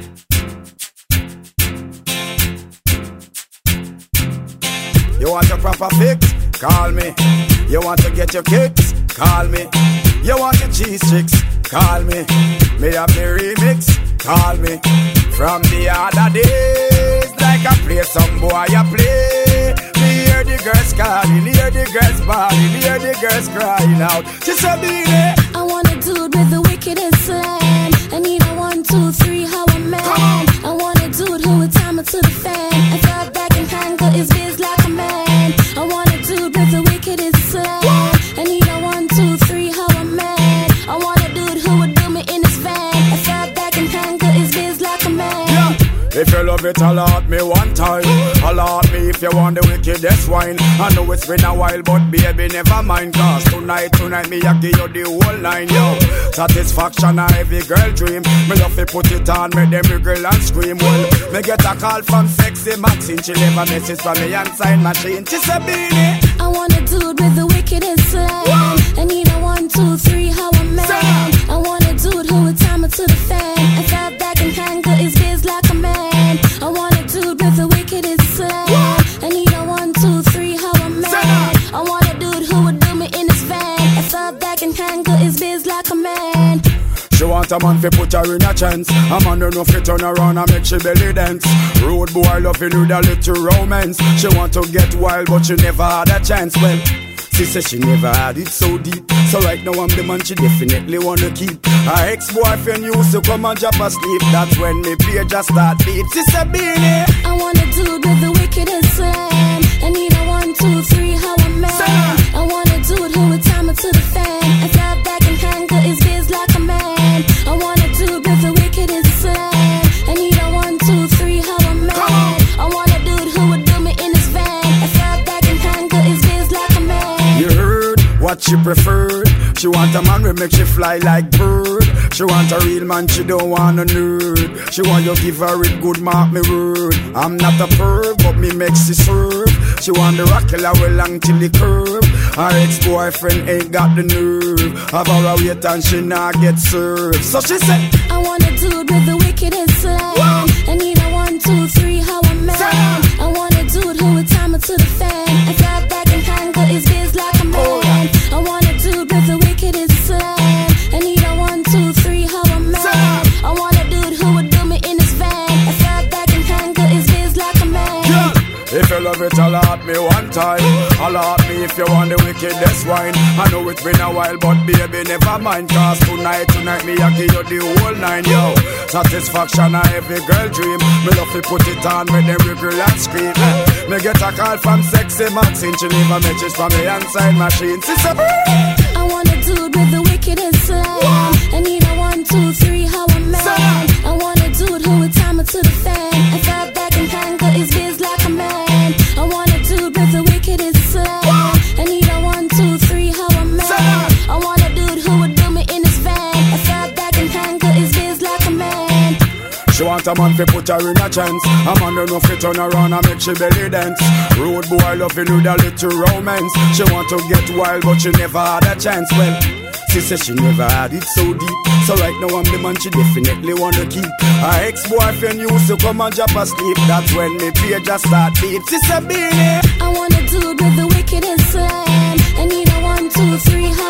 You want a proper fix? Call me. You want to get your kicks? Call me. You want your cheese chicks? Call me. Me have the remix? Call me. From the other days, like I play some boy I play. Me hear the girls calling, hear the girls bawling, hear the girls crying out. She said, "Beanie, I want a dude with the wickedest slang. I need a 1, 2, 3, how a man. I want a dude who would time it to the fan. I thought back and handle his biz like a man. I want a dude with the wickedest slang. I need a 1, 2, 3, how a man. I want a dude who would do me in his van. I thought back and handle his biz like a man. Yeah. If you love it, allot me one time. Allot me if you want the wickedest wine. I know it's been a while, but baby, never mind. Cause tonight, me I give you the whole line, yo. Satisfaction a every girl dream. Me love to put it on, make them girl and scream. Well, me get a call from Sexy Maxine. She leave a message from me and sign machine. She said, "Beanie, I want a dude with the wickedest slang. I need a 1, 2, 3, how a man. I want a dude who would time it to the fan. I thought back and handle his biz like a man. I want a dude with the wickedest slang. I need a 1, 2, 3, how a man. I want a dude who would do me in his van. I thought back and handle his biz like a man. She want a man fi put her in a chance. A man don't know fi turn around and make she belly dance. Road boy loving with a little romance. She want to get wild but she never had a chance. Well, she said she never had it so deep. So right now I'm the man she definitely wanna keep. Her ex-boyfriend used to come and drop asleep. That's when me page just start beat. She said, "Beanie, I want a dude with the wickedest slang. I need a 1, 2, 3, how a man. I want a dude who would time it to the fan. I thought back and handle his biz like a man. I want a dude with the wickedest slang. I need a 1, 2, 3, how a man. I want a dude who would do me in his van. I thought back and handle his biz like a man." You heard what she preferred. She want a man who make she fly like bird. She want a real man, she don't want a nerd. She want you give her it good, mark me word. I'm not a perv, but me makes she serve. She want the rock killer well long till the curve. Her ex-boyfriend ain't got the nerve. Have her a wait and she not get served. So she said, I want a dude with the wickedest slang. I need a 1, 2, 3, how a man. I want a dude who would time it to the fan. I thought back and handle his biz like a man. I want a dude with the wickedest slang. I need a 1, 2, 3, how a man. I want a dude who would do me in his van. I thought back and handle his biz like a man. yeah. If you love it, allot me one time. Allot me if you want the wickedest wine. I know it's been a while, but baby, never mind. Cause tonight, me I give you the whole nine, yo. Satisfaction a every girl dream. Me love to put it on, make them wiggle and scream. Me get a call from Sexy Maxine. She leave a message from me and sign machine. Sister, I want a dude with the wickedest slang. I need a 1, 2, 3, how a man. I want a dude who would time it to the fan. I thought back and handle his biz like a man. I want a dude with the wickedest slang. I need a 1, 2, 3, how a man. I want a dude who would do me in his van. I thought back and handle his biz like a man. she want a man fi put her in a chance. A man don't know fi turn around and make she belly dance. Road boy loving with a little romance. She want to get wild but she never had a chance. Well, she said she never had it so deep. So right now I'm the man she definitely wanna keep. Her ex-boyfriend used to come and drop asleep. That's when me page just start beat. She said, "Beanie, I want a dude with the wickedest slang. I need a 1, 2, 3,